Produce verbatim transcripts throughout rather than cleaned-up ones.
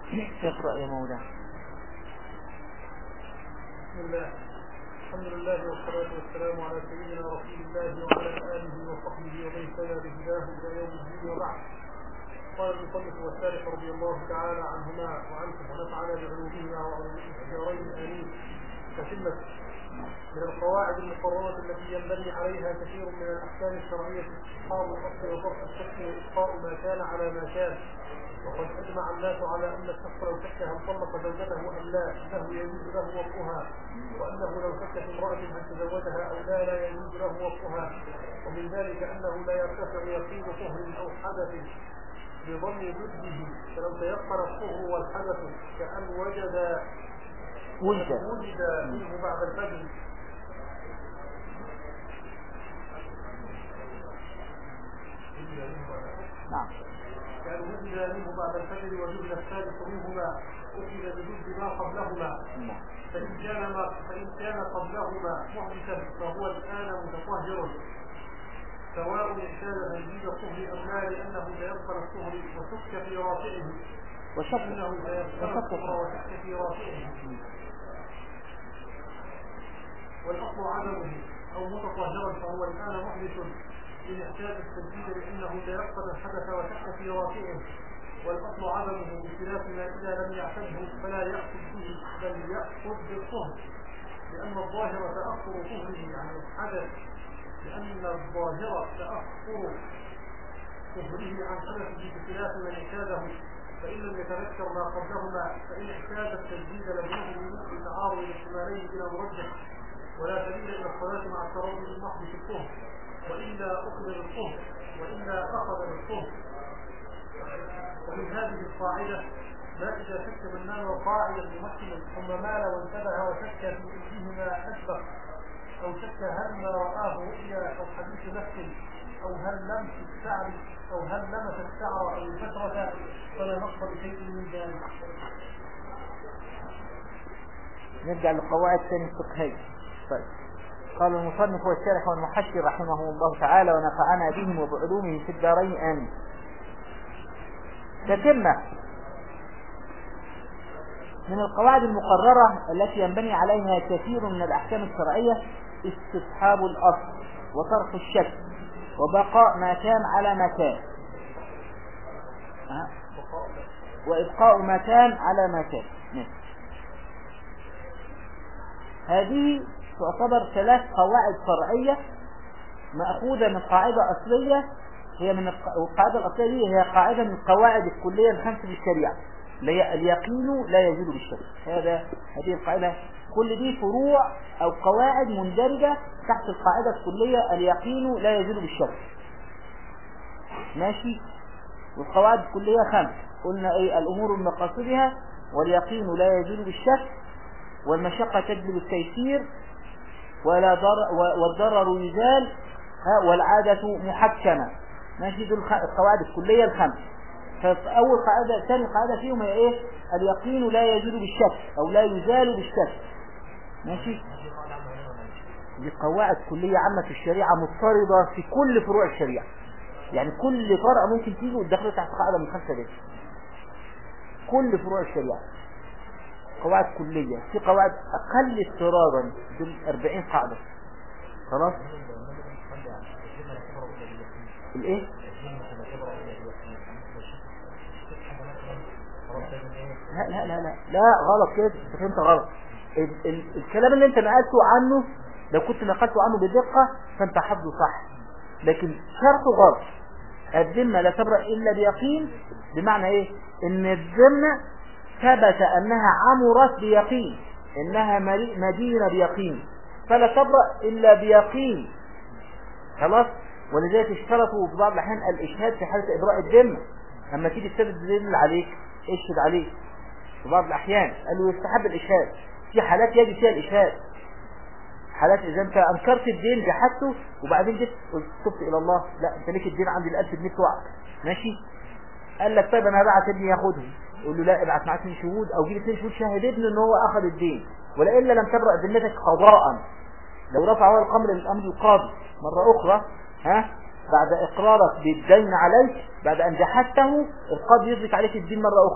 اقرأ يا مولانا. بسم الله، الحمد لله والصلاة والسلام على سيدنا رسول الله وعلى آله وصحبه ومن اهتدى بهداه إلى يوم الدين وبعد. قال المصنف والشارح رضي الله تعالى عنهما وعنكم ونفعنا بعلومهما وعلوم الدارين آمين. تتمة من القواعد المقررة التي ينبني عليها كثير من الأحكام الشرعية استصحاب الأصل وفرق الحكم وإبقاء ما كان على ما كان. وقد أجمع الناس على أن الشخص لو شك هل طلق زوجته أم لا أنه يجوز له وطئها، وأنه لو شك في امرأة هل تزوجها أو لا لا يجوز له وطئها. ومن ذلك أنه لا يرتفع يقين طهر أو حدث بظن ضده، فلو تيقن الطهر والحدث كأن وجد وجد وجد منه بعد الفجر نعم كأن وجد منه بعد الفجر وجد الثالث منهما أخذ بجد ما قبلهما. فإن كان ما فإن كان قبلهما محدثا فهو الآن متطهر سواء اعتاد تجديد الطهر أم لا، لأنه تيقن الطهر وشك في رافعه وشك أنه تيقن الطهر وشك في رافعه والأصل عدمه أو متطهرا فهو الآن محدث إن اعتاد التجديد لأنه تيقن الحدث وشك في رافعه، والأصل عدمه بخلاف ما إذا لم يعتده فلا يأخذ به بل يأخذ بالطهر، لأن الظاهر تأخر طهره عن الحدث لأن الظاهر تأخر طهره عن حدثه بخلاف من اعتاده، فإن لم يتذكر ما قبلهما فإن اعتاد التجديد لم يكن بتعارض الاحتمالين إلى مرجح، ولا سبيل إلى الصلاة مع التردد المحض في الطهر، وإلا أخذ بالطهر وإلا أخذ بالطهر. ومن هذه القاعدة ما إذا شك من نام قاعدا ممكنا ثم مال وانتبه وشك في أيهما أسبق، أو شك هل ما رآه رؤيا أو حديث نفس أو هل لمس الشعر أو هل لمس الشعر أو البشرة فلا نقص بشيء من ذلك. نرجع للقواعد الثانية الفقهية. طيب. قال المصنف والشارح والمحشي رحمه الله تعالى ونفعنا بهم وبعلومهم في الدارين آمين. تتمة من القواعد المقررة التي ينبني عليها كثير من الأحكام الشرعية استصحاب الأصل وطرح الشك وبقاء ما كان على ما كان أه؟ وإبقاء ما كان على ما كان. هذه تعتبر ثلاث قواعد شرعية مأخوذة من قاعدة أصلية، هي من القاعدة الأصلية دي هي قاعدة من القواعد الكلية الخمس في الشريعة، اليقين لا يزول بالشك. هذا هذه القاعدة كل دي فروع أو قواعد مندرجة تحت القاعدة الكلية اليقين لا يزول بالشك. ماشي. والقواعد الكلية خمس، قلنا ايه؟ الأمور بمقاصدها، واليقين لا يزول بالشك، والمشقة تجلب التيسير، ولا ضرر والضرر يزال، والعادة محكمة. ماشي. دول القواعد الكلية الخمس. فأول قاعدة ثاني قاعدة فيهم هي ايه؟ اليقين لا يزول بالشك او لا يزال بالشك. ماشي. دي قواعد كلية عامة في الشريعة مضطردة في كل فروع الشريعة، يعني كل فرع ممكن تيجي وتدخل تحت قاعدة من خمسة دي. كل فروع الشريعة قواعد كلية. في قواعد اقل اضطرارا دول أربعين قاعدة. خلاص. الايه؟ لا لا لا لا لا غلط كده، انت فهمت غلط. ال ال الكلام اللي انت نقلته عنه لو كنت نقلته عنه بدقة فانت حفظه صح، لكن شرطه غلط. الذمة لا تبرأ الا بيقين، بمعنى ايه؟ ان الذمة ثبت انها عمرت بيقين، انها مدينة بيقين، فلا تبرأ الا بيقين. خلاص. ولذلك اشترطوا في بعض الاحيان الاشهاد في حالة ابراء الذمة. اما تيجي تثبت الدليل عليك اشهد عليه. في بعض الاحيان قالوا يستحب الاشهاد في حالات يجب فيها الاشهاد. حالات اذا انت انكرت الدين جحدته وبعدين جيت تبت الى الله، لا انت ليك الدين عندي الالف جنيه بتوعك. ماشي. قال لك طيب انا هبعت ابني ياخدهم، يقول له لا ابعت معاه اثنين شهود او جيب اثنين شهود شاهد ابنه ان هو اخذ الدين، والا لم تبرأ ذمتك قضاء. لو رفع هو الامر للامر القاضي مره اخرى، ها، بعد اقرارك بالدين عليك بعد ان جحدته القاضي يثبت عليك الدين مره اخرى.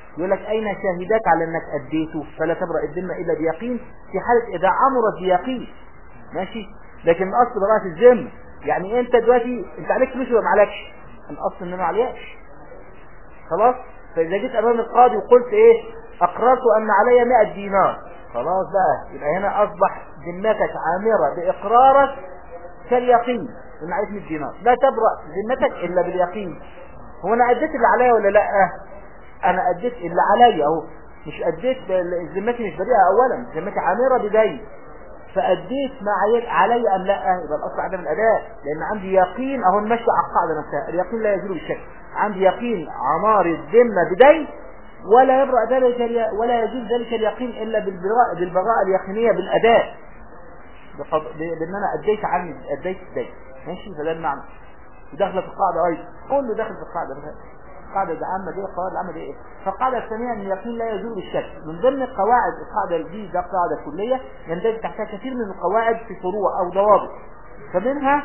يقول لك أين شاهداك على أنك أديته؟ فلا تبرأ الذمة إلا بيقين، في حالة إذا عمرت بيقين. ماشي. لكن الأصل براءة الذمة، يعني أنت دلوقتي أنت عليك فلوس ولا ما عليكش؟ الأصل إن ما عليكش. خلاص. فإذا جيت أمام القاضي وقلت إيه أقررت أن علي مئة دينار، خلاص بقى يبقى هنا أصبح ذمتك عامرة بإقرارك كاليقين إن عليك مئة دينار، لا تبرأ ذمتك إلا باليقين. هو أنا أديت اللي عليا ولا لا؟ أنا أديت اللي عليا أهو، مش أديت ذمتي مش بريئة، أولا ذمتي عامرة بدين، فأديت ما علي أم لا؟ يبقى الأصل عدم الأداء، لأن عندي يقين. أهو نمشي على القاعدة نفسها، اليقين لا يزول بالشك. عندي يقين عمار الذمة بدين، ولا يبرأ ذلك ولا يزول ذلك اليقين إلا بالبراءة بالبراءة اليقينية بالأداء، بأن أنا أديت عني أديت الدين. ماشي. فده المعنى. وداخله في القاعدة أيضا، كله داخل في القاعدة. القاعدة العامة دي القواعد العامة دي إيه؟ فالقاعدة الثانية أن اليقين لا يزول بالشك. من ضمن القواعد القاعدة دي ده قاعدة كلية يندرج تحتها كثير من القواعد في فروع أو ضوابط. فمنها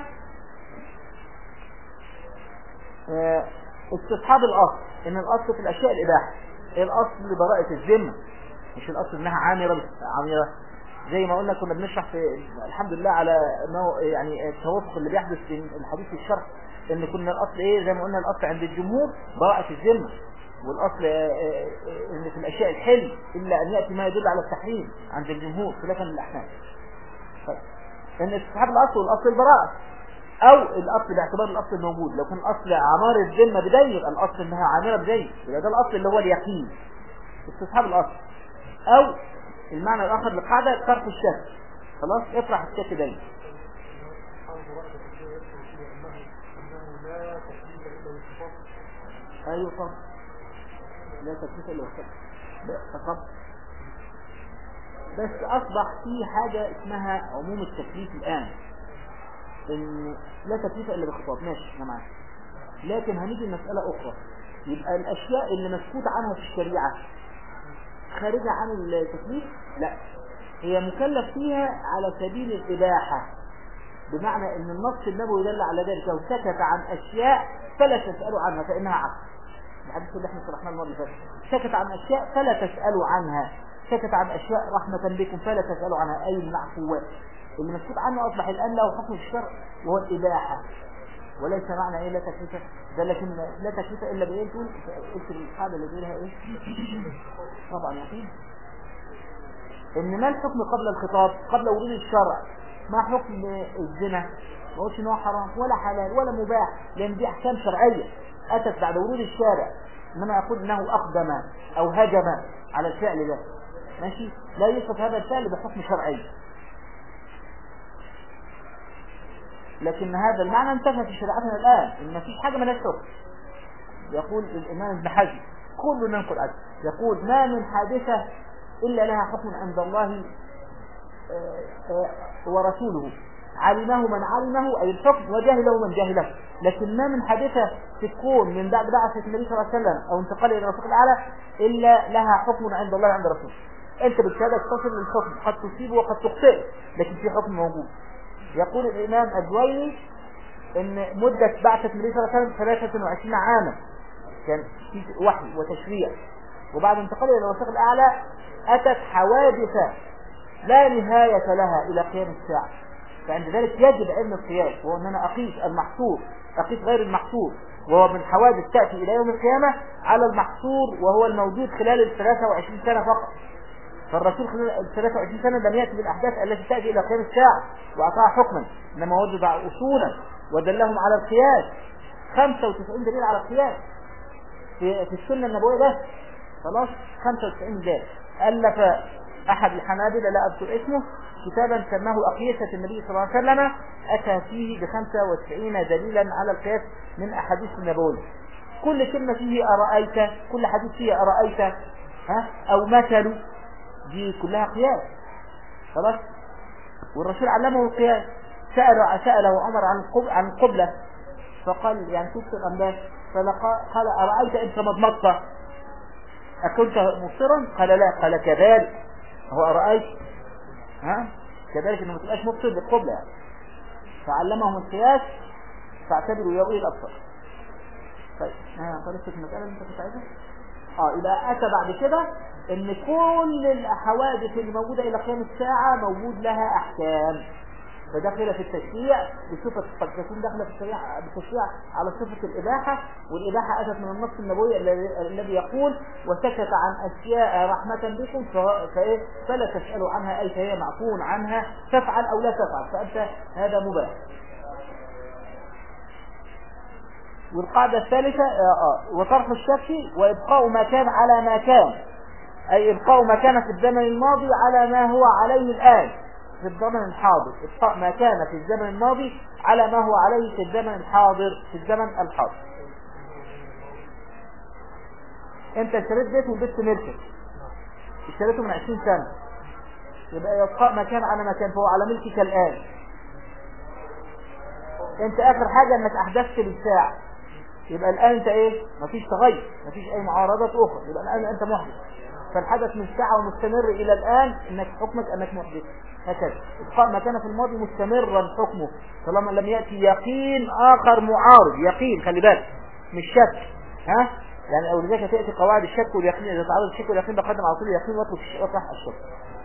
اه استصحاب الأصل، إن الأصل في الأشياء الإباحة. الأصل لبراءة الذمة، مش الأصل إنها عامرة عامرة. زي ما قلنا كنا بنشرح في الحمد لله على يعني التوافق اللي بيحدث في الحديث في الشرح، ان كنا الاصل ايه زي ما قلنا الاصل عند الجمهور براءة الذمة، والاصل ان في الاشياء الحل الا ان ياتي ما يدل على التحريم عند الجمهور خلافا للاحناف. ان استصحاب الاصل والاصل البراءة، او الاصل باعتبار الاصل الموجود. لو كان الاصل عمار الذمة بدين يبقى الاصل انها عامرة بدين، يبقى ده الاصل اللي هو اليقين استصحاب الاصل. او المعنى الاخر للقاعدة طرح الشك. خلاص اطرح الشك دايما. ايوه طبعا لا تكليف الا بالصبر. بس اصبح في حاجة اسمها عموم التكليف الان، ان لا تكليف الا بالخطاب. ماشي انا معاك، لكن هنيجي لمسألة اخرى. يبقى الاشياء اللي مسكوت عنها في الشريعة خارجة عن التكليف؟ لا، هي مكلف فيها على سبيل الاباحة، بمعنى ان النص النبوي يدل على ذلك. لو سكت عن اشياء فلا تسألوا عنها فانها عقل. الحديث اللي احنا شرحناه المره اللي فاتت، سكت عن اشياء فلا تسالوا عنها، سكت عن اشياء رحمه بكم فلا تسالوا عنها، اي المعفوات. اللي مسكوت عنه اصبح الان له حكم الشرع وهو الاباحه، وليس معنى ايه لا تكليف ده، لكن لا تكليف الا بايه؟ تقول قلت القاعده اللي بيقولها ايه؟ طبعا يقين. ان ما الحكم قبل الخطاب قبل ورود الشرع؟ ما حكم الزنا؟ ما قلتش ان هو حرام ولا حلال ولا مباح، لان دي احكام شرعيه اتت بعد ورود الشارع. انما اقول انه اقدم او هجم على الفعل ده، ماشي، لا يوصف هذا الفعل بحكم شرعي، لكن هذا المعنى انتهى في شريعتنا الان، ان مفيش حاجه مالهاش حكم. يقول الامام ابن حزم كل ننقل عنه، يقول ما من حادثه الا لها حكم عند الله ورسوله، علمه من علمه أي الحكم، وجهله من جهله. لكن ما من حادثة في الكون من بعد بعثة النبي صلى الله عليه وسلم أو انتقال إلى الرسول الأعلى إلا لها حكم عند الله عند رسوله. أنت بالشهادة تصل للحكم، قد تصيبه وقد تخطئ، لكن في حكم موجود. يقول الإمام الجويني إن مدة بعثة النبي صلى الله عليه وسلم ثلاثة وعشرين عاما كان في وحي وتشريع، وبعد انتقال إلى الرسول الأعلى أتت حوادث لا نهاية لها إلى قيام الساعة. فعند ذلك يجب علم القياس، وهو أن أنا أقيس المحصور أقيس غير المحصور، وهو من حوادث تأتي إلى يوم القيامة على المحصور وهو الموجود خلال الثلاثة وعشرين سنة فقط. فالرسول خلال الثلاثة وعشرين سنة لم يأتي بالأحداث التي تأتي إلى قيام الساعة وأعطاها حكما، إنما وجد أصولا ودلهم على القياس. خمسة وتسعين دليل على القياس في, في السنة النبوية بس، خلاص خمسة وتسعين دليل. ألف أحد الحنابلة لا أذكر اسمه كتابا سماه أقيسة النبي صلى الله عليه وسلم، أتى فيه بخمسة وتسعين دليلا على القياس من أحاديث النبوية. كل كلمة فيه أرأيت، كل حديث فيه أرأيت ها أو مثل، دي كلها قياس. خلاص. والرسول علمه القياس. سأل سأله عمر عن القبلة عن القبلة فقال يعني تبصر الأنباس، فقال أرأيت إن تمضمضت أكنت مبصرا؟ قال لا. قال كذلك، هو أرأيت ها كذلك انه ما تبقاش مبصر بالقبلة يعني. فعلمهم القياس فاعتبروا يا اولي الابصار. طيب ها خلصت المسألة اللي انت كنت عايزها؟ اه يبقى اتى بعد كده ان كل الحوادث اللي موجوده الى قيام الساعه موجود لها احكام، فداخله في التشريع بصفه قد تكون داخله في التشريع بالتشريع على صفه الاباحه، والاباحه اتت من النص النبوي الذي يقول وسكت عن اشياء رحمه بكم فايه فلا تسالوا عنها اي فهي معفو عنها، تفعل او لا تفعل فانت هذا مباح. والقاعده الثالثه اه وطرح الشك وابقاء ما كان على ما كان، اي ابقاء ما كان في الزمن الماضي على ما هو عليه الان في الزمن الحاضر، ابقاء ما كان في الزمن الماضي على ما هو عليه في الزمن الحاضر في الزمن الحاضر. انت اشتريت بيت والبيت ملكك، اشتريته من عشرين سنة، يبقى يبقاء ما كان على ما كان فهو على ملكك الان. انت اخر حاجة انك احدثت بالساعة، يبقى الان انت ايه مفيش تغير، مفيش اي معارضات اخرى، يبقى الان انت محدث، فالحدث من ساعة ومستمر الى الان انك حكمك انك محدث. هكذا ابقاء ما كان في الماضي مستمرا حكمه طالما لم يأتي يقين اخر معارض، يقين خلي بالك مش شك، ها يعني او لذلك تأتي قواعد الشك واليقين، اذا تعرض الشك واليقين بقدم على طول اليقين واطرح الشك.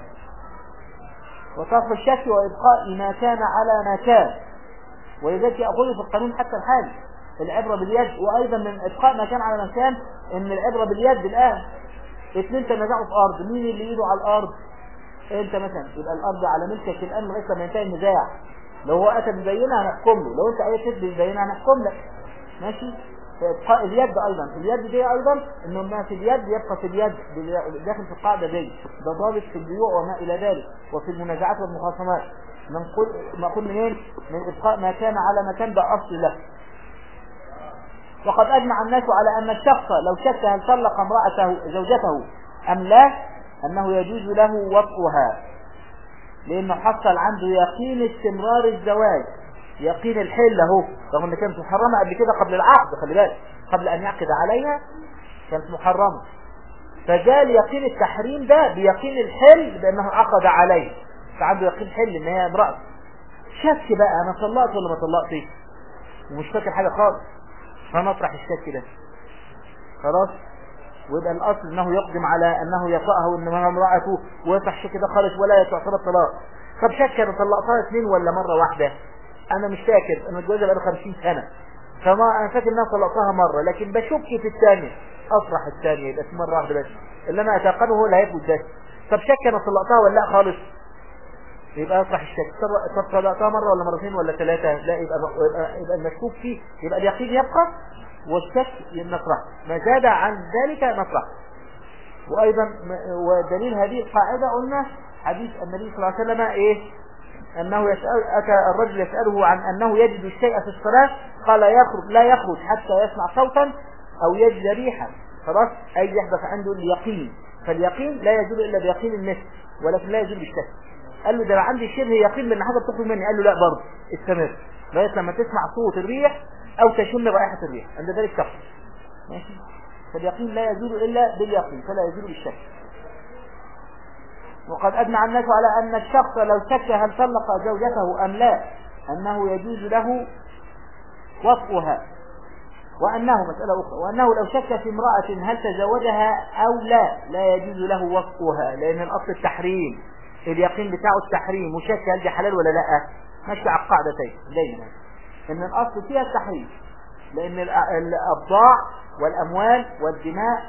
وطرح الشك وابقاء ما كان على ما كان، ولذلك يأخذ في القانون حتى الحالي العبرة باليد، وايضا من ابقاء ما كان على ما كان ان العبرة باليد. الان اثنين تنازعوا في ارض، مين اللي ايده على الارض؟ انت مثلا، يبقى الارض على ملكك الان لغايه لما ينتهي النزاع. لو هو اتى ببينه هنحكم له، لو انت اي تثبت ببينه هنحكم لك، ماشي. فابقاء اليد ايضا، اليد دي ايضا انه ما في اليد يبقى في اليد داخل في القاعده دي، ده ضابط في البيوع وما الى ذلك وفي المنازعات والمخاصمات. نقول نقول منين؟ من ابقاء ما كان على ما كان، ده اصل له. وقد اجمع الناس على ان الشخص لو شك هل طلق امراته زوجته ام لا انه يجوز له وطئها، لانه حصل عنده يقين استمرار الزواج، يقين الحل اهو، رغم ان كانت محرمه قبل كده قبل العقد، خلي بالك قبل ان يعقد عليها كانت محرمه، فجاء يقين التحريم ده بيقين الحل بانه عقد عليه، فعنده يقين حل ان هي امرأة. شك بقى انا طلقت ولا ما طلقتش ومش فاكر حاجه خالص، فنطرح الشك ده خلاص، ويبقى الاصل انه يقدم على انه يطأها وانها امرأته، ويطرح الشك ده خالص ولا تعتبر طلاق. طب شك انا طلقتها اثنين ولا مره واحده؟ انا مش فاكر، انا متجوزه بقالي خمسين سنه، فما انا فاكر ان انا طلقتها مره، لكن بشك في الثانيه، اطرح الثانيه يبقى مره واحده بس، اللي انا اتيقنه هو اللي هيثبت ده. طب شك انا طلقتها ولا لا خالص؟ يبقى اطرح الشك. طب طلقتها مره ولا مرتين ولا ثلاثه؟ لا، يبقى يبقى, يبقى المشكوك فيه، يبقى اليقين يبقى والشك نطرح، ما زاد عن ذلك نطرح. وايضا ودليل هذه القاعده قلنا حديث النبي صلى الله عليه وسلم ايه؟ انه يسأل اتى الرجل يساله عن انه يجد الشيء في الصلاه، قال يخرج لا يخرج حتى يسمع صوتا او يجد ريحا، خلاص، اي يحدث عنده اليقين، فاليقين لا يزول الا بيقين النفس ولكن لا يزول بالشك. قال له ده انا عندي شبه يقين بان حاجه بتخرج مني، قال له لا برضه استمر لغايه لما تسمع صوت الريح او تشم رائحه الريح، عند ذلك تخرج، ماشي. فاليقين لا يزول الا باليقين فلا يزول بالشك. وقد اجمع الناس على ان الشخص لو شك هل طلق زوجته ام لا انه يجوز له وطئها، وانه مساله اخرى، وانه لو شك في امراه هل تزوجها او لا لا يجوز له وطئها، لان الاصل التحريم، اليقين بتاعه التحريم، وشك هل دي حلال ولا لا، ماشي على القاعدتين دايما ان الاصل فيها التحريم، لان الابضاع والاموال والدماء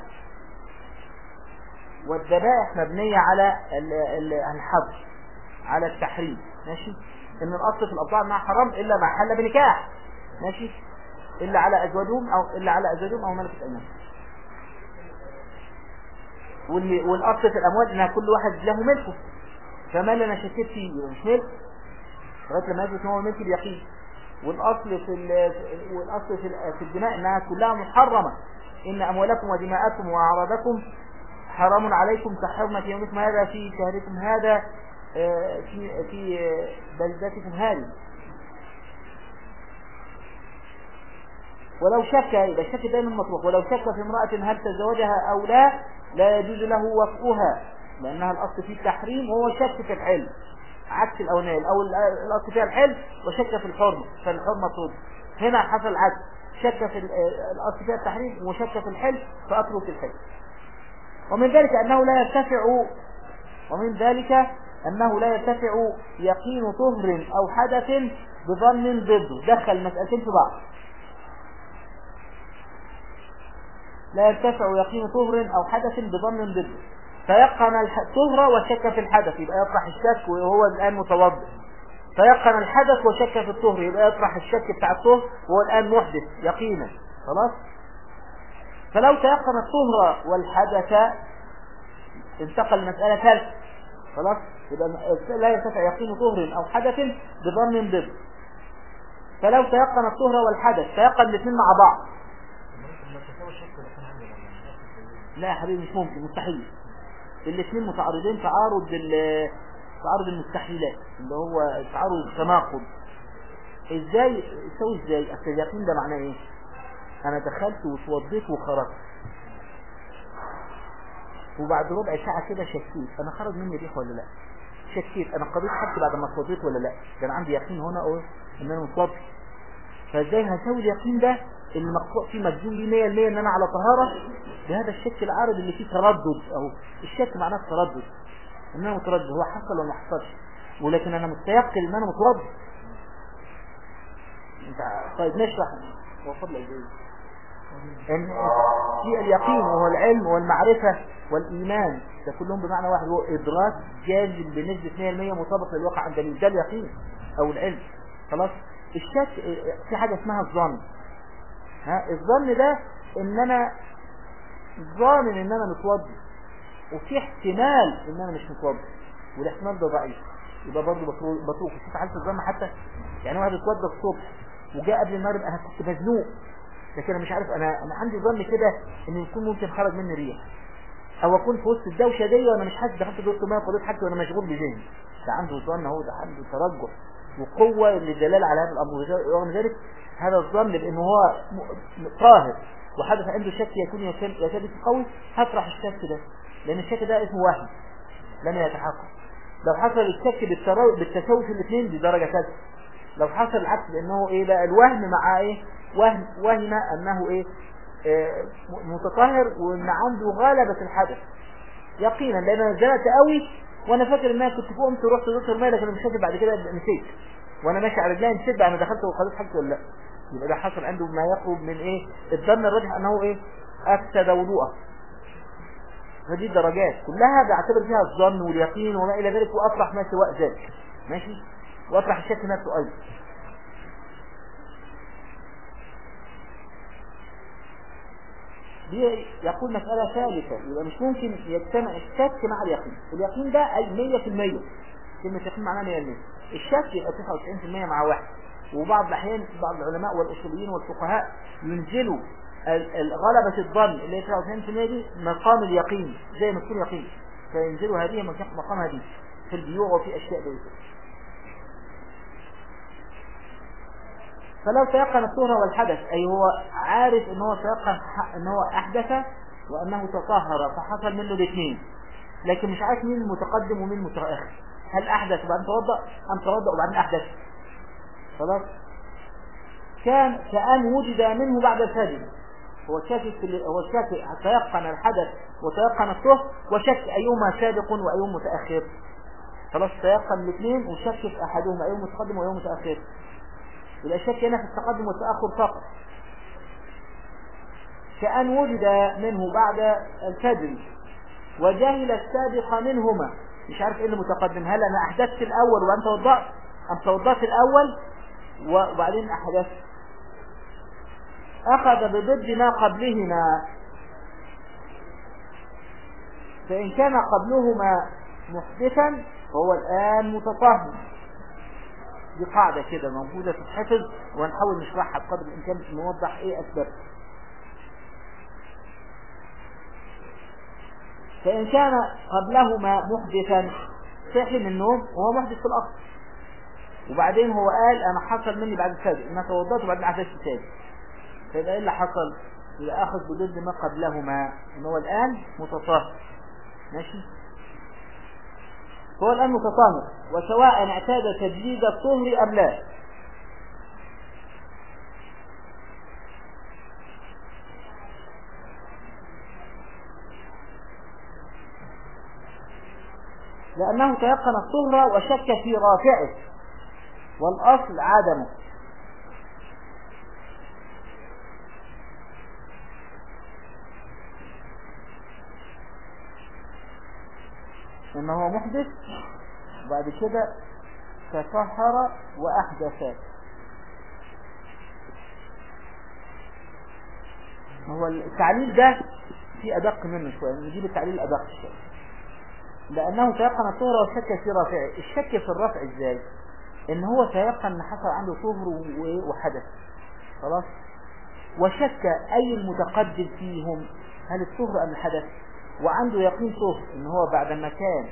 والذبائح مبنيه على الحظر، على التحريم، ماشي. ان الاصل في الابضاع انها حرام الا ما حل بنكاح، ماشي، الا على ازواجهم او الا على ازواجهم او ملكة ايمانهم. والاصل في الاموال انها كل واحد له ملكه، فما اللي انا شكيت فيه مش ملك لغايه لما يثبت ان هو ملك اليقين. والاصل في والاصل في في الدماء انها كلها محرمه، ان اموالكم ودماءكم واعراضكم حرام عليكم كحرمة يومكم هذا في شهركم هذا في في بلدتكم هذه. ولو شك، يبقى الشك دائما مطروح، ولو شك في امرأة هل تزوجها او لا لا يجوز له وطئها، لانها الاصل فيه التحريم وهو شك في الحل، عكس الاولاني، او الاصل فيها الحل وشك في الحرمه، فالحرمه مطروح. هنا حصل عكس، شك في الاصل فيها التحريم وشك في الحل فاترك الحل. ومن ذلك أنه لا يرتفع ومن ذلك أنه لا يرتفع يقين طهر أو حدث بظن ضده. دخل المسألتين في بعض. لا يرتفع يقين طهر أو حدث بظن ضده، فيقن الطهر وشك في الحدث يبقى يطرح الشك وهو الآن متوضئ. فيقن الحدث وشك في الطهر يبقى يطرح الشك بتاع الطهر وهو الآن محدث يقينا. خلاص. فلو تيقن الطهر والحدث انتقل المسألة ثالثة. خلاص. يبقى لا يرتفع يقين طهر أو حدث بظن ضد. فلو تيقن الطهر والحدث تيقن الاثنين مع بعض. لا يا حبيبي مش ممكن، مستحيل. الاثنين متعارضين تعارض تعارض المستحيلات اللي هو تعارض التناقض. ازاي يسوي ازاي؟ اصل اليقين ده معناه ايه؟ انا دخلت وتوضيت وخرجت وبعد ربع ساعة كده شكيت انا خرج مني ريح ولا لا، شكيت انا قضيت حاجتي بعد ما اتوضيت ولا لا، ده انا عندي يقين هنا او ان انا متوضي. فازاي هسوي اليقين ده اللي مقطوع فيه مجزوم بيه مية بالمية ان انا على طهارة بهذا الشك العارض اللي فيه تردد؟ او الشك معناه التردد، ان انا متردد هو حصل ولا ما حصلش، ولكن انا متيقن ان انا متردد. انت طيب نشرح وفضل ازاي ان في اليقين وهو العلم والمعرفة والإيمان ده كلهم بمعنى واحد، هو إدراك جازم بنسبة مية بالمية مطابق للواقع عن دليل، ده اليقين أو العلم. خلاص. الشك في حاجة اسمها الظن. ها الظن ده ان انا ظانن ان انا متوضي وفي احتمال ان انا مش متوضي والاحتمال ده ضعيف، يبقى برضه بتروح شوف حالة الظن. حتى يعني واحد اتوضى الصبح وجاء قبل المغرب انا كنت مزنوق لكن انا مش عارف، انا انا عندي ظن كده ان يكون ممكن خرج مني ريح، او اكون في وسط الدوشه دي وانا مش حاسس دخلت دورة الميه وقضيت حاجتي وانا مشغول بذهني. ده عنده ظن اهو، ده عنده ترجح وقوه للدلاله على هذا الامر. ورغم ذلك هذا الظن بانه هو طاهر وحدث عنده شك يكون يكاد قوي، هطرح الشك ده لان الشك ده اسمه وهم لم يتحقق. لو حصل الشك بالتساوي في الاثنين دي درجه ثالثه. لو حصل العكس لانه ايه بقى الوهم مع ايه وهم وهم انه ايه آه متطهر وان عنده غلبة الحدث يقينا، لان انا زنت قوي وانا فاكر ان انا كنت قمت ورحت دكتور الميه لكن مش فاكر بعد كده نسيت وانا ماشي على رجلي نسيت بقى انا دخلت وخلصت حاجتي ولا لا. يبقى ده حصل عنده ما يقرب من ايه الظن الراجح انه ايه افسد وضوءه. هذه الدرجات كلها بعتبر فيها الظن واليقين وما الى ذلك، واطرح ما سواء ذلك ماشي، واطرح الشك نفسه ايضا. دي يقول مسألة ثالثة، يبقى مش ممكن يجتمع الشك مع اليقين. اليقين ده أي مية في المية، كلمة يقين معناها مية بالمية. الشك يبقى تسعة وتسعين في المية مع واحد. وبعض الأحيان بعض العلماء والأصوليين والفقهاء ينزلوا غلبة الظن اللي هي تسعة وتسعين في المية دي مقام اليقين زي ما تكون يقين، فينزلوا هذه مقام هذه في البيوع وفي أشياء زي كده. فلو تيقن الطهر والحدث أي هو عارف ان هو تيقن ان هو احدث وانه تطهر فحصل منه الاثنين، لكن مش عارف مين المتقدم ومين المتأخر، هل احدث وبعدين توضأ ام توضأ وبعدين احدث. خلاص. كان كأن وجد منه بعد الفجر، هو شاك هو شاك تيقن الحدث وتيقن الطهر وشك ايهما سابق وايهما متأخر. خلاص تيقن الاثنين وشك في احدهما ايهما متقدم وايهما متأخر. يبقى الشك هنا في التقدم والتأخر فقط. كأن وجد منه بعد الفجر وجاهل السابق منهما، مش عارف ايه اللي متقدم، هل انا احدثت الاول وانت توضأت ام توضأت الاول وبعدين احدثت. اخذ بضد ما قبلهما، فان كان قبلهما محدثا فهو الان متطهر. دي قاعدة كده موجودة تتحفظ ونحاول نشرحها بقدر الامكان نوضح ايه اسباب. فإن كان قبلهما محدثا صحي من النوم وهو محدث في الأصل، وبعدين هو قال أنا حصل مني بعد الفجر أنا توضأت وبعدين أحدثت تاني، فيبقى إيه اللي حصل؟ يبقى أخذ بضد ما قبلهما إن هو الآن متطهر. ماشي. هو الآن متطهر وسواء اعتاد تجديد الطهر أم لا. لأنه تيقن الطهر وشك في رافعه والأصل عدمه. إنه هو محدث وبعد كده تطهر وأحدث. هو التعليل ده في أدق منه شوية، نجيب التعليل الأدق شوية. لأنه تيقن الطهر وشك في رافعه. الشك في الرفع إزاي؟ إن هو تيقن إن حصل عنده طهر وحدث، خلاص، وشك أي المتقدم فيهم، هل الطهر أم الحدث، وعنده يقين طهر إن هو بعد ما كان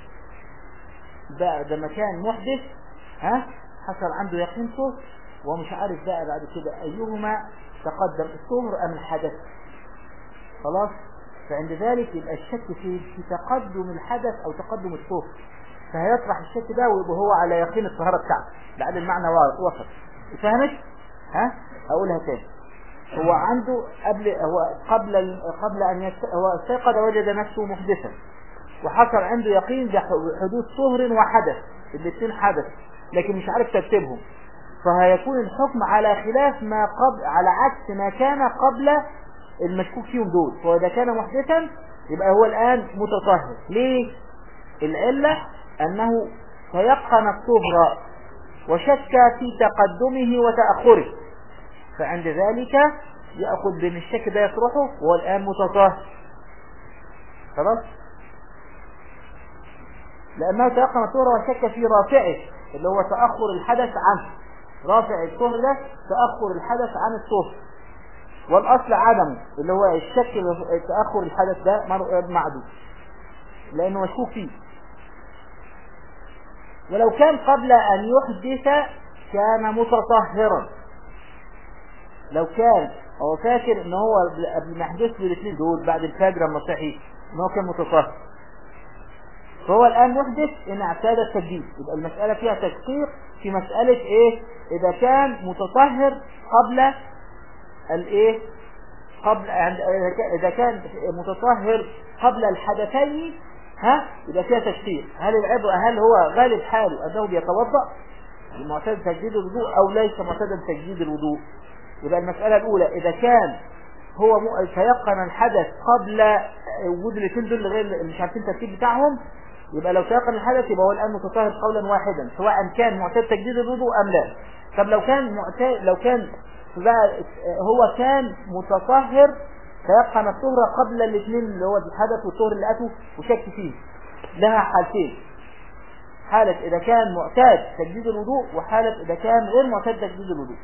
بعد ما كان محدث ها حصل عنده يقين طهر، ومش عارف بقى بعد كده أيهما تقدم، الطهر أم الحدث، خلاص. فعند ذلك يبقى الشك في في تقدم الحدث أو تقدم الطهر، فهيطرح الشك ده ويبقى هو على يقين الطهارة بتاعته. لعل المعنى وصل، فهمت؟ ها أقولها تاني. هو عنده قبل هو قبل قبل أن يست... هو استيقظ وجد نفسه محدثا، وحصل عنده يقين بحدوث طهر وحدث، الاثنين حدث لكن مش عارف ترتيبهم، فهيكون الحكم على خلاف ما قبل، على عكس ما كان قبل المشكوك فيهم دول. فإذا كان محدثا يبقى هو الآن متطهر. ليه؟ العلة أنه تيقن الطهر وشك في تقدمه وتأخره، فعند ذلك يأخذ بين الشك ده يطرحه وهو الآن متطهر، خلاص. لأنه تيقن الطهر وشك في رافعه اللي هو تأخر الحدث عنه، رافع الطهر ده تأخر الحدث عن الطهر، والأصل عدمه اللي هو الشك تأخر الحدث ده معدوم لأنه مشكوك فيه. ولو كان قبل أن يحدث كان متطهرا، لو كان هو فاكر ان هو قبل ما يحدث بالاثنين دول بعد الفجر لما صحي ان هو كان متطهر، فهو الآن محدث ان اعتاد التجديد، يبقى المسألة فيها تدقيق في مسألة ايه؟ اذا كان متطهر قبل الايه؟ قبل اذا كان متطهر قبل الحدثين ها يبقى فيها تشقيق. هل العبء هل هو غالب حاله انه بيتوضا المعتاد تجديد الوضوء او ليس معتادا تجديد الوضوء؟ يبقى المسألة الأولى إذا كان هو تيقن الحدث قبل وجود الاثنين دول غير مش عارفين الترتيب بتاعهم، يبقى لو تيقن الحدث يبقى هو الآن متطهر قولا واحدا سواء كان معتاد تجديد الوضوء أم لا. طب لو كان معتاد لو كان هو كان متطهر تيقن الطهر قبل الاثنين اللي هو الحدث والطهر اللي أتوا وشك فيه، لها حالتين: حالة إذا كان معتاد تجديد الوضوء وحالة إذا كان غير معتاد تجديد الوضوء.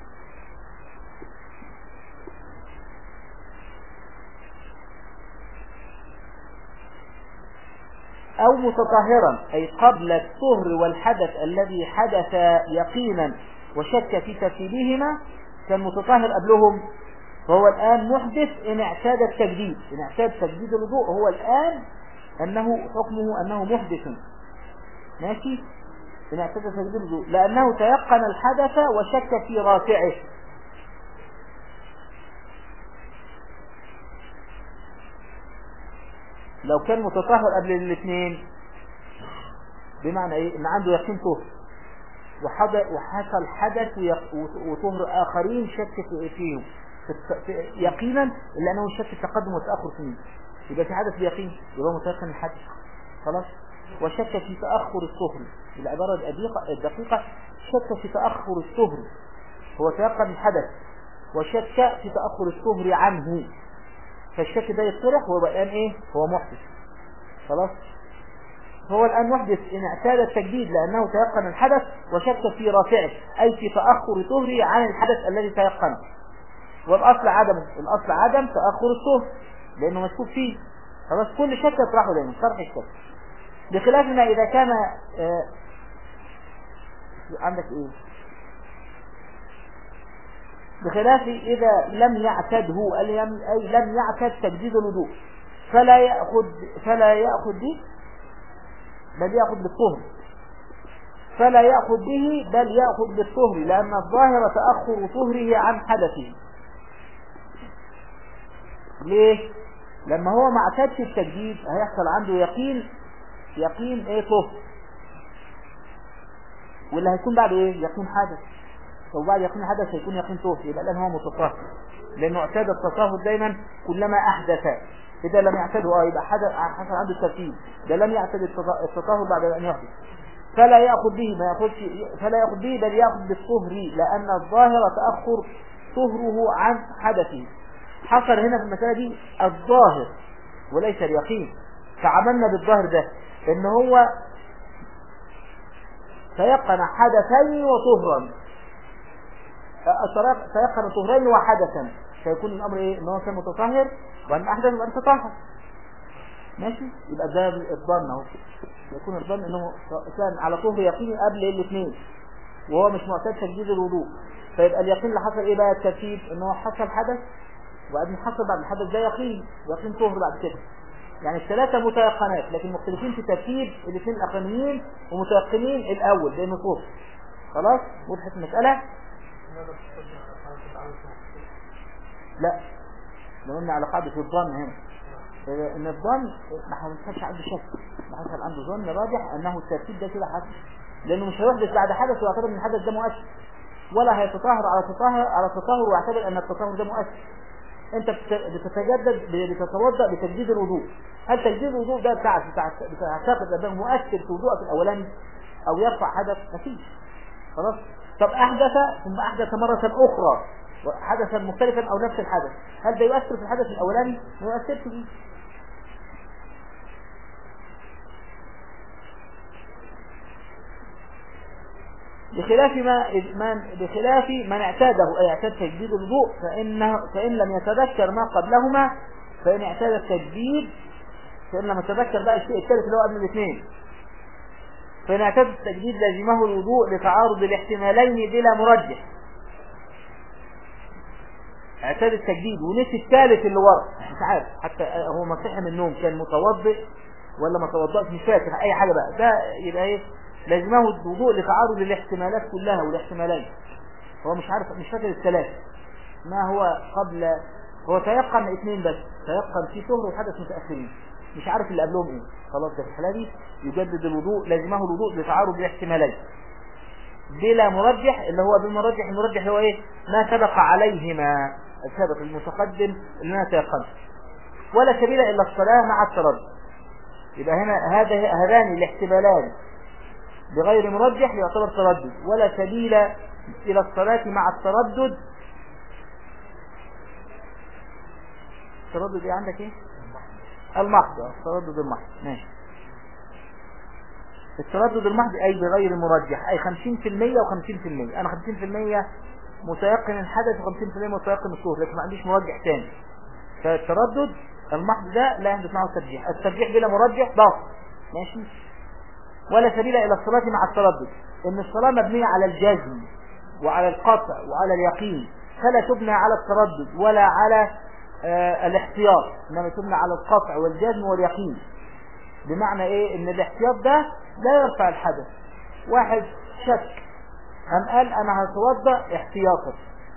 أو متطهرا أي قبل الطهر والحدث الذي حدث يقينا وشك في ترتيبهما، كان متطهر قبلهم، فهو الآن محدث إن اعتاد التجديد، إن اعتاد تجديد الوضوء هو الآن أنه حكمه أنه محدث، ماشي؟ إن اعتاد تجديد الوضوء لأنه تيقن الحدث وشك في رافعه. لو كان متطهر قبل الاثنين بمعنى ايه؟ ان عنده يقين طهر وحصل حدث وطهر اخرين شك فيهم يقينا لانه شك في التقدم والتاخر فيه، يبقى في حدث بيقين يبقى متيقن الحدث، خلاص. وشك في تاخر الطهر، العباره الدقيقه شك في تاخر الطهر، هو تيقن الحدث وشك في تاخر الطهر عنه، فالشك ده يطرح وهو الآن ايه؟ هو محدث، خلاص. هو الآن محدث إن اعتاد التجديد لأنه تيقن الحدث وشك في رافعه أي في تأخر طهره عن الحدث الذي تيقنه، والأصل عدمه، الأصل عدم تأخر الطهر لأنه مشكوك فيه، خلاص. كل شك يطرحه دائما، طرح الشك، بخلاف ما إذا كان آه عندك ايه؟ بخلاف إذا لم يعتده أي لم يعتد تجديد الوضوء فلا يأخذ فلا يأخذ به بل يأخذ بالطهر، فلا يأخذ به بل يأخذ بالطهر لأن الظاهر تأخر طهره عن حدثه. ليه؟ لما هو ما اعتادش التجديد هيحصل عنده يقين يقين ايه طهر، واللي هيكون بعده ايه يقين حدث، وبعد يقين حدث هيكون يقين طهر، يبقى الان هو متطهر، لانه اعتاد التطهر دايما كلما احدث. اذا لم يعتده اه يبقى حدث حصل عنده الترتيب، ده لم يعتد التطهر بعد ان يحدث، فلا ياخذ به ما ياخذش فلا ياخذ به بل ياخذ بالطهر، لان الظاهر تاخر طهره عن حدثه. حصل هنا في المساله دي الظاهر وليس اليقين، فعملنا بالظاهر ده ان هو تيقن حدثين وطهرا، تيقن طهرين وحدثا، فيكون الامر ايه ان هو كان متطهر وان احدث وان تطهر. ماشي، يبقى ده الظن اهو، يكون الظن انه كان على طهر يقيني قبل الاثنين وهو مش معتاد تجديد الوضوء، فيبقى اليقين اللي حصل ايه بقى الترتيب، ان هو حصل حدث وبعدين حصل بعد الحدث ده يقين يقين طهر بعد كده. يعني الثلاثه متيقنات لكن مختلفين في ترتيب الاثنين الاخرانيين، ومتيقنين الاول لانه طهر. خلاص وضحت المساله؟ لا، لو قلنا على قاعده الظن هنا ان الظن ما حصلش عنده شك، ما حصل عنده ظن راجح انه الترتيب ده كده حصل، لانه مش هيحدث بعد حدث ويعتبر ان الحدث ده مؤثر، ولا هيتطهر على تطهر على تطهر ويعتبر ان التطهر ده مؤثر. انت بتتجدد بتتوضا بتجديد الوضوء، هل تجديد الوضوء ده بتاعك بتعتقد انه مؤثر في وضوءك الاولاني او يرفع حدث؟ مفيش. خلاص. طب احدث ثم احدث مره اخرى حدثا مختلفا او نفس الحدث، هل ده يؤثر في الحدث الاولاني؟ ما يؤثرش فيه. بخلاف ما من بخلاف من اعتاده اي اعتاد تجديد الوضوء، فانه فان لم يتذكر ما قبلهما، فان اعتاد التجديد فان لم يتذكر بقى الشيء الثالث اللي هو قبل الاثنين، فان اعتاد التجديد لازمه الوضوء لتعارض الاحتمالين بلا مرجح. اعتاد التجديد ونسي الثالث اللي ورا، مش عارف حتى هو ما صحي من النوم كان متوضئ ولا ما توضأش، مش فاكر اي حاجه بقى، ده يبقى ايه لازمه الوضوء لتعارض الاحتمالات كلها والاحتمالين، هو مش عارف مش فاكر الثلاثه ما هو قبل، هو تيقن اثنين بس، تيقن في طهر وحدث متاخرين، مش عارف اللي قبلهم ايه. خلاص ده في الحاله دي يجدد الوضوء، لازمه الوضوء لتعارض الاحتمالين بلا مرجح، اللي هو بالمرجح المرجح هو ايه ما سبق عليهما السابق المتقدم اللي انا تيقنت، ولا سبيل الا الصلاه مع التردد. يبقى هنا هذا هذان الاحتمالان بغير مرجح يعتبر تردد، ولا سبيل الى الصلاه مع التردد. التردد ايه عندك ايه المحض، التردد المحض. ماشي، التردد المحض اي بغير مرجح، اي خمسين في المية وخمسين في المية، انا خمسين في المية متيقن الحدث وخمسين في المية متيقن الطهر، لكن ما عنديش مرجح ثاني. فالتردد المحض ده لا يحدث معه الترجيح، الترجيح بلا مرجح باطل. ماشي، ولا سبيل الى الصلاه مع التردد، ان الصلاه مبنيه على الجزم وعلى القطع وعلى اليقين، فلا تبنى على التردد ولا على آه الاحتياط، انما تبنى على القطع والجزم واليقين. بمعنى ايه؟ ان الاحتياط ده لا يرفع الحدث. واحد شك أم قال انا هتوضأ احتياطا،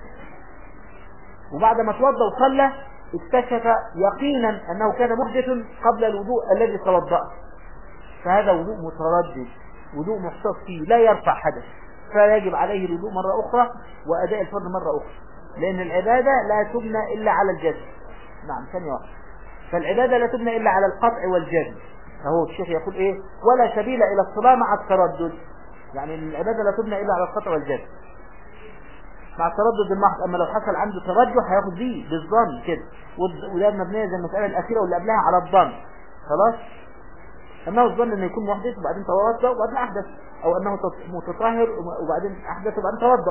وبعد ما توضأ وصلى اكتشف يقينا انه كان محدث قبل الوضوء الذي توضأ، فهذا وضوء متردد، وضوء محتاط فيه لا يرفع حدث، فيجب عليه الوضوء مرة اخرى واداء الفرض مرة اخرى، لان العبادة لا تبنى الا على الجزم. نعم ثانية واحدة، فالعبادة لا تبنى الا على القطع والجزم. فهو الشيخ يقول ايه ولا سبيل الى الصلاة مع التردد، يعني العبادة لا تبنى الا على القطع والجزم مع التردد المحض. اما لو حصل عنده ترجح هياخد بيه بالظن كده، وده مبنيه زي المسألة الاخيرة واللي قبلها على الظن. خلاص، انه الظن انه يكون محدث وبعدين توضأ وبعدين احدث، او انه متطهر وبعدين احدث وبعدين توضأ.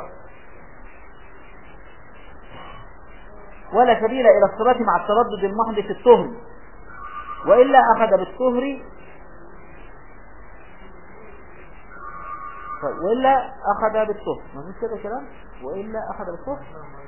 ولا سبيل الى الصلاة مع التردد المحض في الطهر، والا اخذ بالطهر والا اخذ بالطهر. ما فيش كده كلام، والا اخذ بالطهر،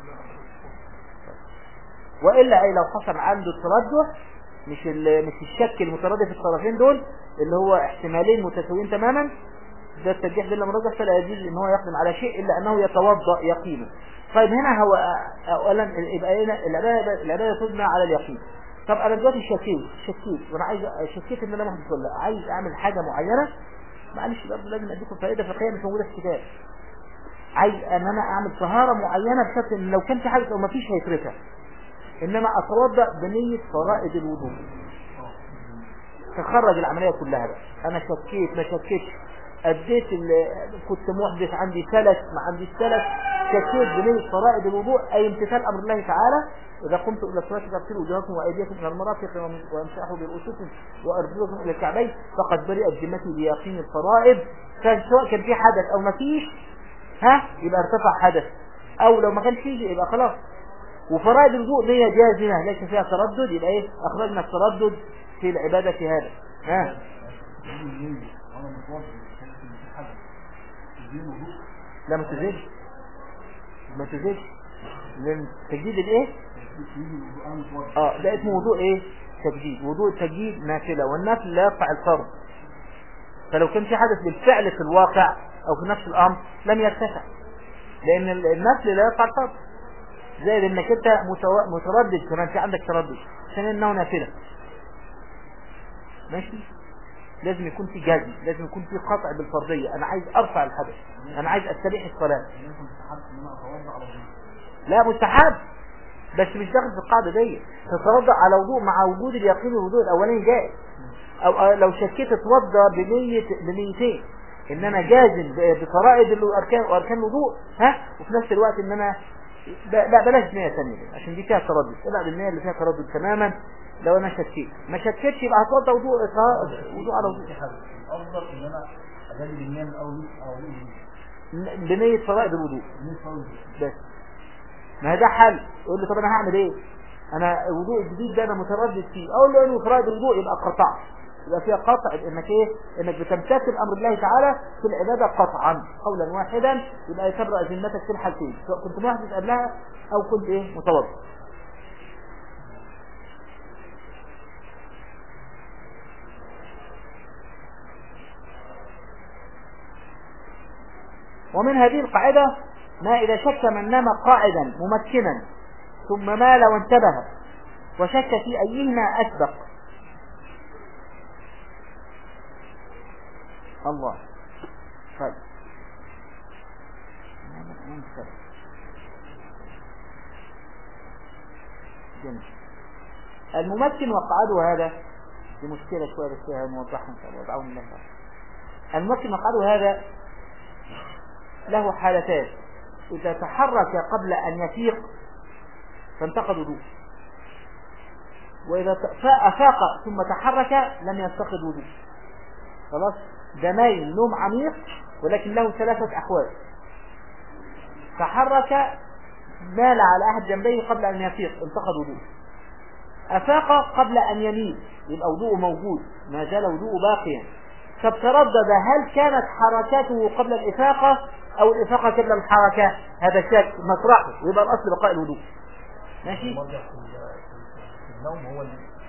والا اي لو حصل عنده الترجح، مش مش الشك المترادف في الطرفين دول اللي هو احتمالين متساويين تماما، ده الترجيح بلا مرجح، فلا يجوز ان هو يقدم على شيء الا انه يتوضا يقينا. طيب هنا هو اولا يبقى هنا العباده العباده تبنى على اليقين، طب انا دلوقتي شكيت شكيت وانا عايز شكيت ان انا محدث ولا لا، عايز اعمل حاجه معينه، معلش برضه لازم اديكم فائده فقهيه مش موجوده في الكتاب. عايز ان انا اعمل طهاره معينه بشرط ان لو كان في حاجه او ما فيش هيتركها، انما اتوضا بنيه فرائض الوضوء. تخرج العمليه كلها بقى. انا شكيت ما شكيتش، اديت كنت محدث عندي ثلاث ما عندي ثلاث، شكيت بنيه فرائض الوضوء اي امتثال امر الله تعالى. إذا قمت إلى الصلاة فاغسلوا وجوهكم وأيديكم إلى المرافق وامسحوا برؤوسكم وأرجلكم إلى الكعبين فقد برئت ذمتي بيقين الفرائض. كان سواء كان في حدث أو ما فيش ها يبقى ارتفع حدث، أو لو ما كانش فيه يبقى خلاص. وفرائض الوضوء نية جازمة ليس فيها تردد، يبقى إيه أخرجنا التردد في العبادة في هذا. ها لا ما تزيدش ما تزيدش لأن تجديد الإيه اه ده اسمه وضوء ايه تجديد. وضوء التجديد نافله، والنفل لا يقطع الفرض. فلو كان في حدث بالفعل في الواقع او في نفس الامر لم يرتفع، لان النفل لا يقطع الفرض. زائد انك انت متردد كمان، في عندك تردد عشان انه نافله ماشي. لازم يكون في جزم، لازم يكون في قطع بالفرضيه. انا عايز ارفع الحدث، انا عايز استبيح الصلاه. لا مستحب بس مش داخل في القاعده دي. تتوضا على وضوء مع وجود اليقين الوضوء الاولاني جائز، او لو شكيت اتوضا بنيه بنيتين ان انا جازم بفرائض الاركان واركان الوضوء ها، وفي نفس الوقت ان انا لا بلاش نيه ثانيه عشان دي فيها تردد. ابعد النيه اللي فيها تردد تماما. لو انا شكيت ما شكيتش يبقى هتوضا وضوء وضوء على وضوء. افضل ان انا اجدد النيه من اول او بنيه فرائض الوضوء بس. ما ده حل. يقول لي طب انا هعمل ايه؟ انا الوضوء الجديد ده انا متردد فيه. اقول له انه فرائض الوضوء يبقى قطع، يبقى فيها قطع انك ايه انك بتمتثل امر الله تعالى في العباده قطعا قولا واحدا. يبقى تبرأ ذمتك في الحالتين، سواء كنت محدث قبلها او كنت ايه متوضئ. ومن هذه القاعده ما إذا شك من نام قاعدا ممكنا ثم مال وانتبه وشك في أيهما أسبق. الله طيب جميل. الممكن وقعده هذا في مشكلة شوية بس فيها موضحها إن شاء الله وضعون الله. الممكن وقعده هذا له حالتان. إذا تحرك قبل أن يفيق فانتقد وضوء، وإذا أفاق ثم تحرك لم ينتقد وضوء. خلاص ده نايم نوم عميق ولكن له ثلاثة أحوال. تحرك مال على أحد جنبيه قبل أن يفيق انتقد وضوء. أفاق قبل أن يميل يبقى وضوءه موجود ما زال وضوءه باقيا. فبتردد هل كانت حركاته قبل الإفاقة أو الإفاقة قبل الحركة، هذا شك مطرحه ويبقى الأصل بقاء الوضوء. ماشي. النوم هو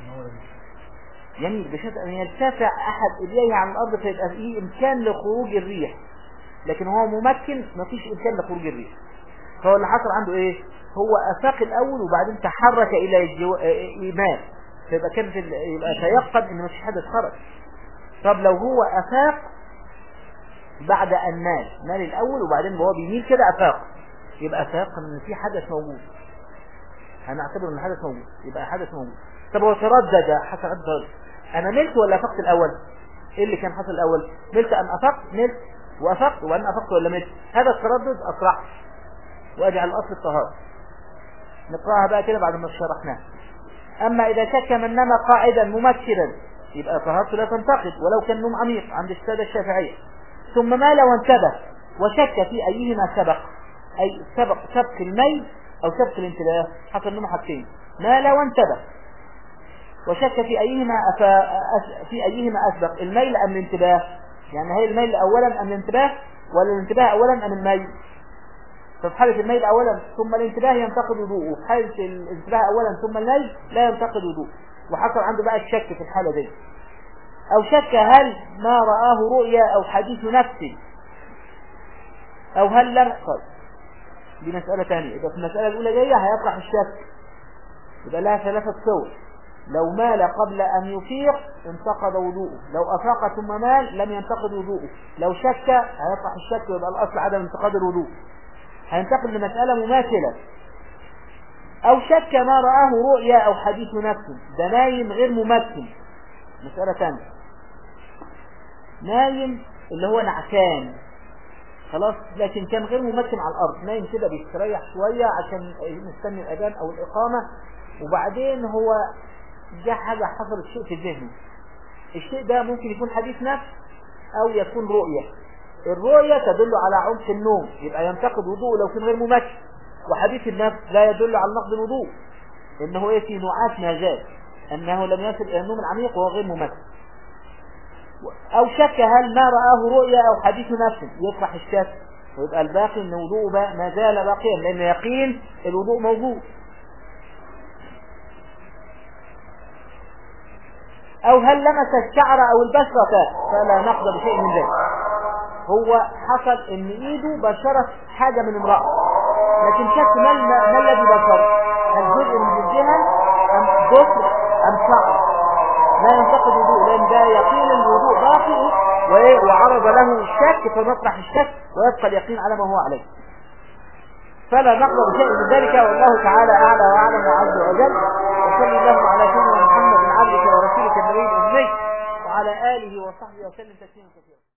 يميل بشرط أن يرتفع أحد إليه عن الأرض فيبقى فيه إمكان لخروج الريح، لكن هو ممكن مفيش إمكان لخروج الريح. فهو اللي حصل عنده إيه؟ هو أفاق الأول وبعدين تحرك إلى الجو... إيمان، فيبقى كانت ال... يبقى تيقن إن مفيش حدث خرج. طب لو هو أفاق بعد أن مال مال الأول وبعدين هو بيميل كده أفاق، يبقى تيقن إن في حدث موجود، هنعتبر إن الحدث موجود، يبقى حدث موجود. طب هو تردد حسب التردد، أنا ملت ولا أفقت الأول؟ إيه اللي كان حصل الأول؟ ملت أم أفقت؟ ملت وأفقت وأنا أفقت ولا ملت؟ هذا التردد أصرح وأجعل الأصل الطهارة. نقرأها بقى كده بعد ما شرحناها. أما إذا شك من نام قاعدا ممكنا يبقى طهارته لا تنتقد ولو كان نوم عميق عند السادة الشافعية. ثم مال وانتبه وشك في أيهما سبق، أي سبق سبق الميل أو سبق الانتباه، حصل منه حاجتين مال وانتبه وشك في أيهما أفا في أيهما أسبق، الميل أم الانتباه، يعني هي الميل أولا أم الانتباه ولا الانتباه أولا أم الميل. ففي حالة الميل أولا ثم الانتباه ينتقد وضوءه، في حالة الانتباه أولا ثم الميل لا ينتقد وضوءه. وحصل عنده بقى الشك في الحالة دي، أو شك هل ما رآه رؤيا أو حديث نفسي أو هل لم يحصل. دي مسألة ثانية. إذا في المسألة الأولى جاية هيطرح الشك، يبقى لها ثلاثة صور. لو مال قبل أن يفيق انتقد وضوءه، لو أفاق ثم مال لم ينتقد وضوءه، لو شك هيطرح الشك ويبقى الأصل عدم انتقاد الوضوء. هينتقل لمسألة مماثلة. أو شك ما رآه رؤيا أو حديث نفس، ده نايم غير ممكن، مسألة ثانية. نايم اللي هو نعسان خلاص، لكن كان غير ممكن على الأرض، نايم كده بيستريح شوية عشان مستني الأذان أو الإقامة، وبعدين هو جاء حاجة حصلت شيء في ذهنه. الشيء ده ممكن يكون حديث نفس أو يكون رؤية. الرؤية تدل على عمق النوم، يبقى ينتقد وضوءه لو كان غير ممكن، وحديث النفس لا يدل على نقض الوضوء، إنه إيه في نعاس ما زال، أنه لم يصل إلى النوم العميق وهو غير ممكن. أو شك هل ما رآه رؤيا أو حديث نفس، يطرح الشك ويبقى الباقي ان الوضوء ما زال باقيا، لأن يقين الوضوء موجود. أو هل لمس الشعر أو البشرة فلا نقض بشيء من ذلك. هو حصل ان ايده بشرت حاجة من امرأة، لكن شك ما, ما الذي بشر، هل جزء من جلدها ام ضفر ام شعر، لا ينتقد الوضوء، لان ده يقين الوضوء باقي وعرض له الشك، فنطرح الشك ويبقى اليقين على ما هو عليه. فلا نقض بشيء من ذلك، والله تعالى اعلى واعلم وعز وجل. وصلى الله على سيدنا محمد عبدك ورسولك النبي الامي وعلى اله وصحبه وسلم تسليما كثيرا.